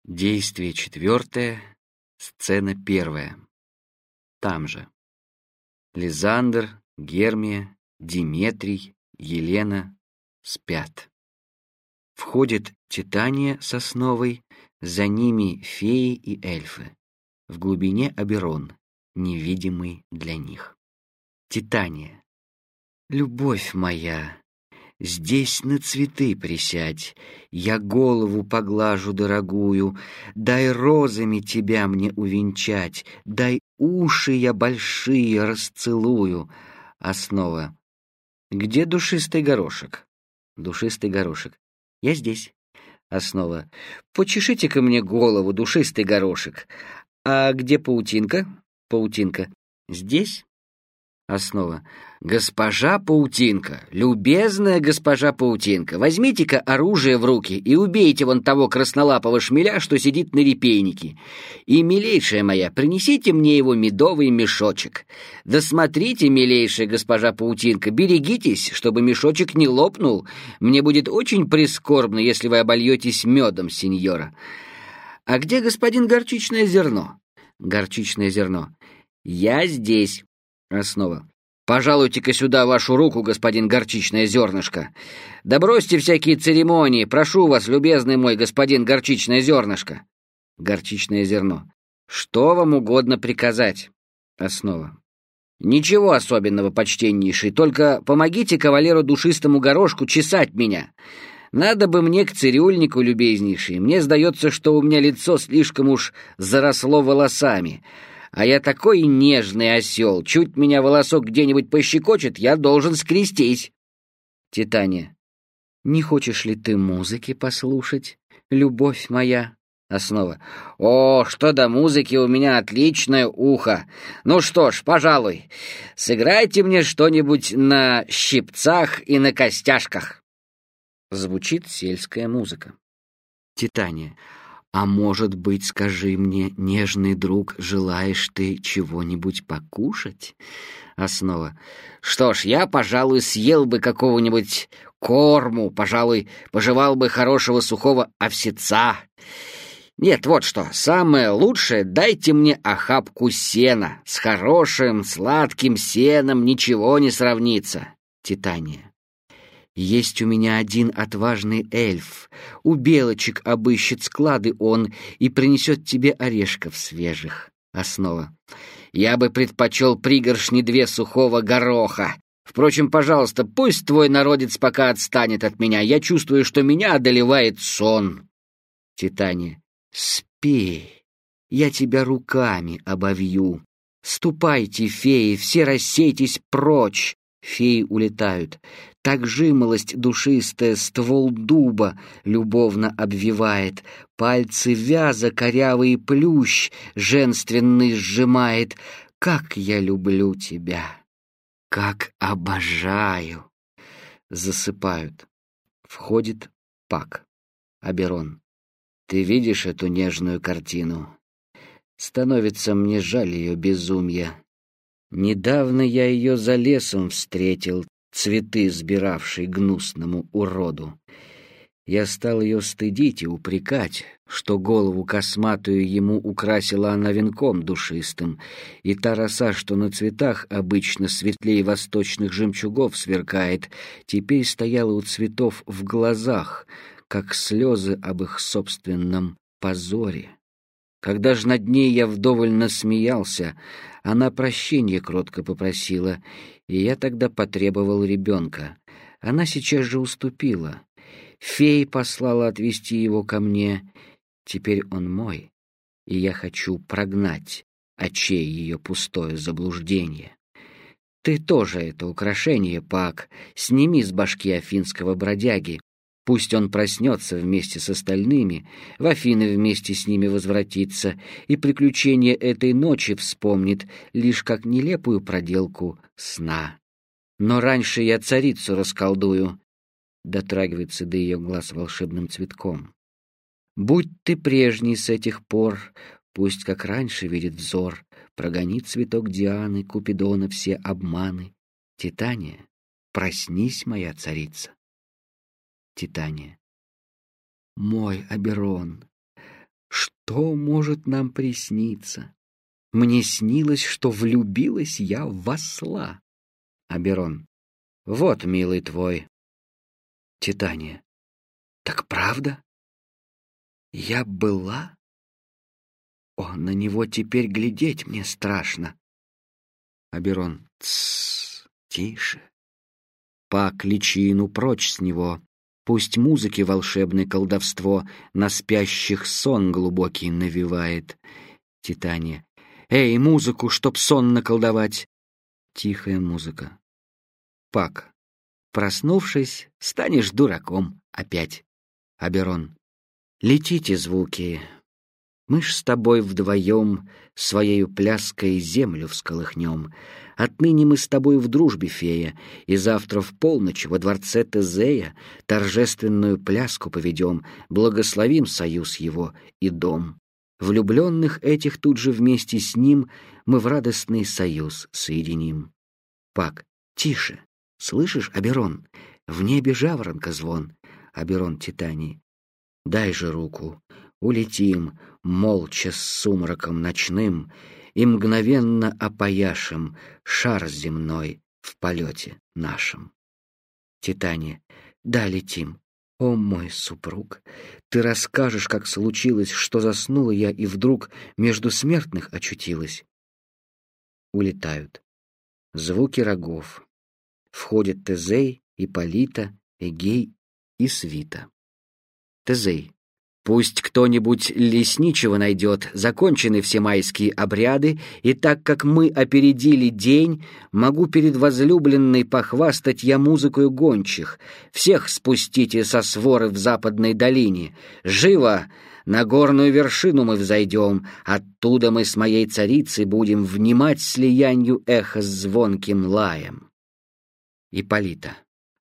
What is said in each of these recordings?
Действие 4, сцена 1. Там же. Лизандр, Гермия, Диметрий, Елена спят. Входит Титания с Основой, за ними феи и эльфы. В глубине Оберон, невидимый для них. Титания. Любовь моя, здесь на цветы присядь, я голову поглажу дорогую, дай розами тебя мне увенчать, дай уши я большие расцелую. Основа. Где душистый горошек? Душистый горошек. Я здесь. Основа. Почешите-ка мне голову, душистый горошек. А где паутинка? Паутинка. Здесь. Основа. Госпожа Паутинка, любезная госпожа Паутинка, возьмите-ка оружие в руки и убейте вон того краснолапого шмеля, что сидит на репейнике. И, милейшая моя, принесите мне его медовый мешочек. Да смотрите, милейшая госпожа Паутинка, берегитесь, чтобы мешочек не лопнул. Мне будет очень прискорбно, если вы обольетесь медом, сеньора. А где господин Горчичное зерно? Горчичное зерно. Я здесь. Основа. Пожалуйте-ка сюда вашу руку, господин Горчичное зернышко. Да бросьте всякие церемонии, прошу вас, любезный мой господин Горчичное зернышко. Горчичное зерно. Что вам угодно приказать? Основа. Ничего особенного, почтеннейший, только помогите кавалеру душистому горошку чесать меня. Надо бы мне к цирюльнику, любезнейший. Мне сдается, что у меня лицо слишком уж заросло волосами. А я такой нежный осел, чуть меня волосок где-нибудь пощекочет, я должен скрестись. Титания. Не хочешь ли ты музыки послушать, любовь моя? Основа. О, что до музыки, у меня отличное ухо. Ну что ж, пожалуй, сыграйте мне что-нибудь на щипцах и на костяшках. Звучит сельская музыка. Титания. А может быть, скажи мне, нежный друг, желаешь ты чего-нибудь покушать? Основа. Что ж, я, пожалуй, съел бы какого-нибудь корму, пожалуй, пожевал бы хорошего сухого овсеца. Нет, вот что, самое лучшее, дайте мне охапку сена. С хорошим, сладким сеном ничего не сравнится. Титания. Есть у меня один отважный эльф. У белочек обыщет склады он и принесет тебе орешков свежих. Основа. Я бы предпочел пригоршни 2 сухого гороха. Впрочем, пожалуйста, пусть твой народец пока отстанет от меня. Я чувствую, что меня одолевает сон. Титания. Спи, я тебя руками обовью. Ступайте, феи, все рассейтесь прочь. Феи улетают. Так жимолость душистая ствол дуба любовно обвивает, пальцы вяза корявый плющ женственный сжимает. Как я люблю тебя, как обожаю. Засыпают. Входит Пак. Оберон. Ты видишь эту нежную картину? Становится мне жаль ее безумья. Недавно я ее за лесом встретил, цветы сбиравший гнусному уроду. Я стал ее стыдить и упрекать, что голову косматую ему украсила она венком душистым, и та роса, что на цветах обычно светлее восточных жемчугов сверкает, теперь стояла у цветов в глазах, как слезы об их собственном позоре. Когда ж над ней я вдоволь насмеялся, она прощенья кротко попросила, и я тогда потребовал ребенка. Она сейчас же уступила. Фея послала отвезти его ко мне. Теперь он мой, и я хочу прогнать очей ее пустое заблуждение. Ты тоже это украшение, Пак, сними с башки афинского бродяги. Пусть он проснется вместе с остальными, в Афины вместе с ними возвратится, и приключения этой ночи вспомнит лишь как нелепую проделку сна. Но раньше я царицу расколдую, дотрагивается до ее глаз волшебным цветком. Будь ты прежний с этих пор, пусть как раньше видит взор, прогони цветок Дианы, Купидона все обманы. Титания, проснись, моя царица. Титания. Мой Оберон, что может нам присниться? Мне снилось, что влюбилась я в осла. Аберон. Вот, милый твой. Титания. Так правда? Я была? О, на него теперь глядеть мне страшно. Аберон. Тссс, тише. Пак личину прочь с него. Пусть музыки волшебное колдовство на спящих сон глубокий навевает. Титания. Эй, музыку, чтоб сон наколдовать. Тихая музыка. Пак. Проснувшись, станешь дураком опять. Аберон. Летите звуки. Мы ж с тобой вдвоем своею пляской землю всколыхнем. Отныне мы с тобой в дружбе, фея, и завтра в полночь во дворце Тезея торжественную пляску поведем, благословим союз его и дом. Влюбленных этих тут же вместе с ним мы в радостный союз соединим. Пак. Тише. Слышишь, Аберон? В небе жаворонка звон. Аберон Титании. Дай же руку. Улетим, молча с сумраком ночным, и мгновенно опояшем шар земной в полете нашем. Титания. Да, летим. О, мой супруг, ты расскажешь, как случилось, что заснула я и вдруг между смертных очутилась. Улетают. Звуки рогов. Входят Тезей, Ипполита, Эгей и свита. Тезей. Пусть кто-нибудь лесничего найдет, закончены все майские обряды, и так как мы опередили день, могу перед возлюбленной похвастать я музыкою гончих. Всех спустите со своры в западной долине. Живо! На горную вершину мы взойдем, оттуда мы с моей царицей будем внимать слиянию эха с звонким лаем. Ипполита.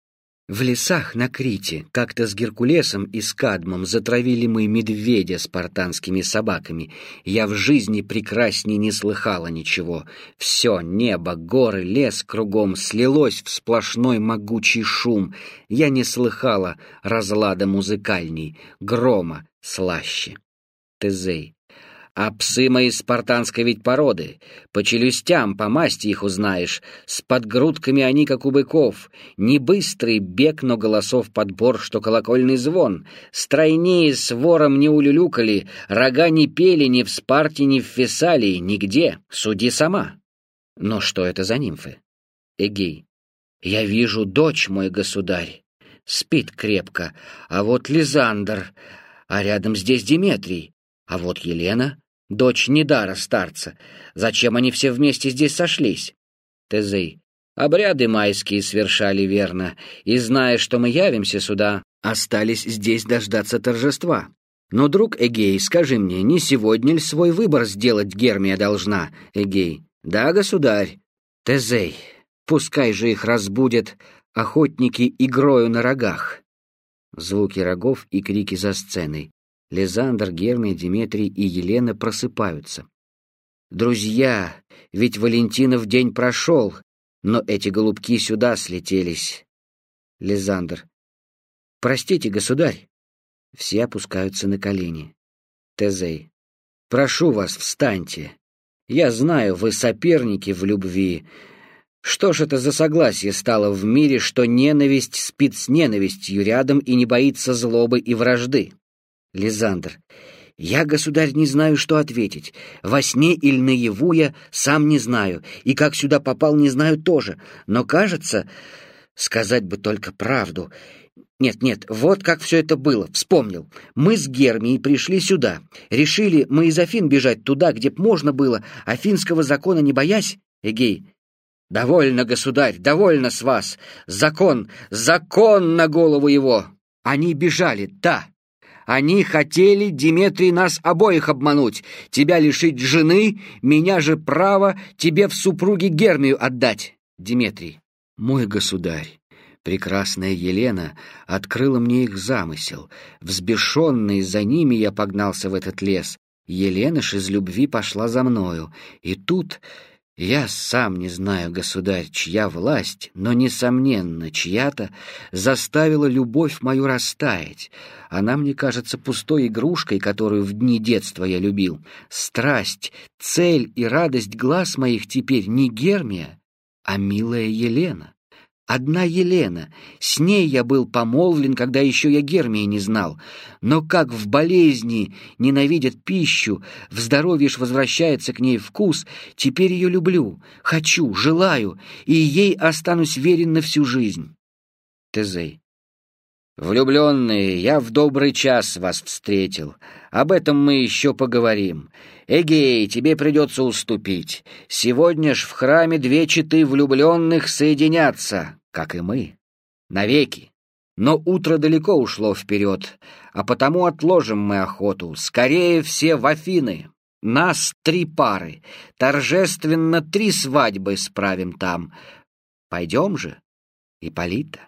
В лесах на Крите как-то с Геркулесом и с Кадмом затравили мы медведя спартанскими собаками. Я в жизни прекрасней не слыхала ничего. Все небо, горы, лес кругом слилось в сплошной могучий шум. Я не слыхала разлада музыкальней, грома слаще. Тезей. А псы мои спартанской ведь породы, по челюстям, по масти их узнаешь, с подгрудками они, как у быков, не быстрый бег, но голосов подбор, что колокольный звон, стройнее с вором не улюлюкали, рога не пели ни в Спарте, ни в Фессалии, нигде, суди сама. Но что это за нимфы? Эгей. Я вижу дочь, мой государь, спит крепко, а вот Лизандр, а рядом здесь Диметрий, а вот Елена, дочь Недара старца. Зачем они все вместе здесь сошлись? Тезей. Обряды майские свершали верно, и, зная, что мы явимся сюда, остались здесь дождаться торжества. Но, друг Эгей, скажи мне, не сегодня ли свой выбор сделать Гермия должна? Эгей. Да, государь. Тезей. Пускай же их разбудят охотники игрою на рогах. Звуки рогов и крики за сценой. Лизандр, Гермия, Диметрий и Елена просыпаются. «Друзья, ведь Валентинов день прошел, но эти голубки сюда слетелись». Лизандр. «Простите, государь». Все опускаются на колени. Тезей. «Прошу вас, встаньте. Я знаю, вы соперники в любви. Что ж это за согласие стало в мире, что ненависть спит с ненавистью рядом и не боится злобы и вражды?» Лизандр. «Я, государь, не знаю, что ответить. Во сне или наяву я сам не знаю, и как сюда попал, не знаю тоже. Но, кажется, сказать бы только правду. Нет, вот как все это было, вспомнил. Мы с Гермией пришли сюда. Решили мы из Афин бежать туда, где б можно было, афинского закона не боясь. Эгей. Довольно, государь, довольно с вас. Закон на голову его. Они бежали, да. Они хотели, Диметрий, нас обоих обмануть, тебя лишить жены, меня же право тебе в супруги Гермию отдать. Диметрий. Мой государь, прекрасная Елена открыла мне их замысел. Взбешенный за ними я погнался в этот лес. Елена ж из любви пошла за мною. И тут Я сам не знаю, государь, чья власть, но, несомненно, чья-то заставила любовь мою растаять. Она мне кажется пустой игрушкой, которую в дни детства я любил. Страсть, цель и радость глаз моих теперь не Гермия, а милая Елена. Одна Елена. С ней я был помолвлен, когда еще я Гермии не знал. Но как в болезни ненавидят пищу, в здоровье ж возвращается к ней вкус, теперь ее люблю, хочу, желаю, и ей останусь верен на всю жизнь. Тезей. Влюбленные, я в добрый час вас встретил. Об этом мы еще поговорим. Эгей, тебе придется уступить. Сегодня ж в храме две четы влюбленных соединятся, как и мы, навеки. Но утро далеко ушло вперед, а потому отложим мы охоту. Скорее все в Афины. Нас 3 пары. Торжественно 3 свадьбы справим там. Пойдем же, Ипполита.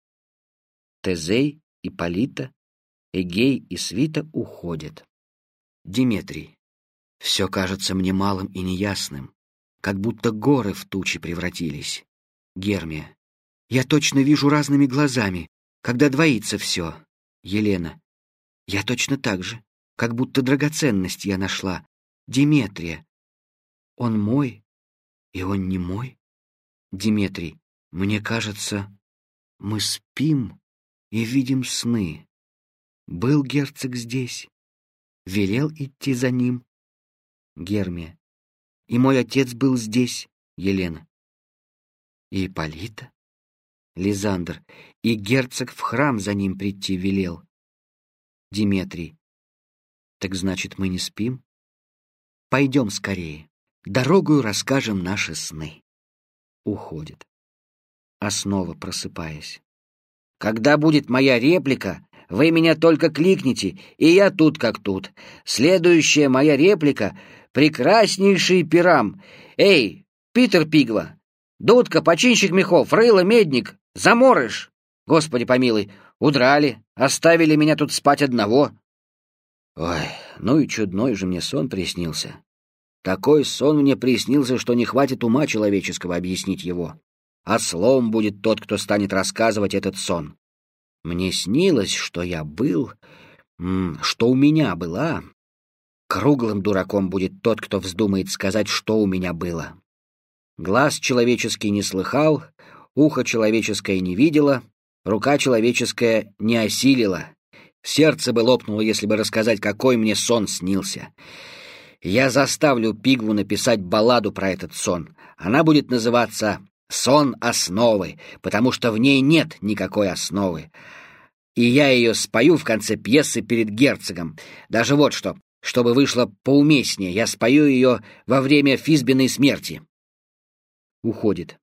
Тезей, Ипполита, Эгей и свита уходят. Диметрий. Все кажется мне малым и неясным, как будто горы в тучи превратились. Гермия. Я точно вижу разными глазами, когда двоится все. Елена. Я точно так же, как будто драгоценность я нашла. Диметрия. Он мой, и он не мой. Диметрий. Мне кажется, мы спим и видим сны. Был герцог здесь, велел идти за ним. Гермия. И мой отец был здесь. Елена. И Ипполита. Лизандр. И герцог в храм за ним прийти велел. Диметрий. Так значит, мы не спим? Пойдем скорее. Дорогою расскажем наши сны. Уходит. Основа, просыпаясь. Когда будет моя реплика, вы меня только кликните, и я тут как тут. Следующая моя реплика — прекраснейший пирам. Эй, Питер Пигва, Дудка, починщик мехов, Рыло, медник, заморыш. Господи помилуй, удрали, оставили меня тут спать одного. Ой, ну и чудной же мне сон приснился. Такой сон мне приснился, что не хватит ума человеческого объяснить его. Ослом будет тот, кто станет рассказывать этот сон. Мне снилось, что я был, что у меня была. Круглым дураком будет тот, кто вздумает сказать, что у меня было. Глаз человеческий не слыхал, ухо человеческое не видело, рука человеческая не осилила. Сердце бы лопнуло, если бы рассказать, какой мне сон снился. Я заставлю Пигву написать балладу про этот сон. Она будет называться «Сон основы», потому что в ней нет никакой основы. И я ее спою в конце пьесы перед герцогом. Даже вот что, чтобы вышло поуместнее, я спою ее во время Физбиной смерти. Уходит.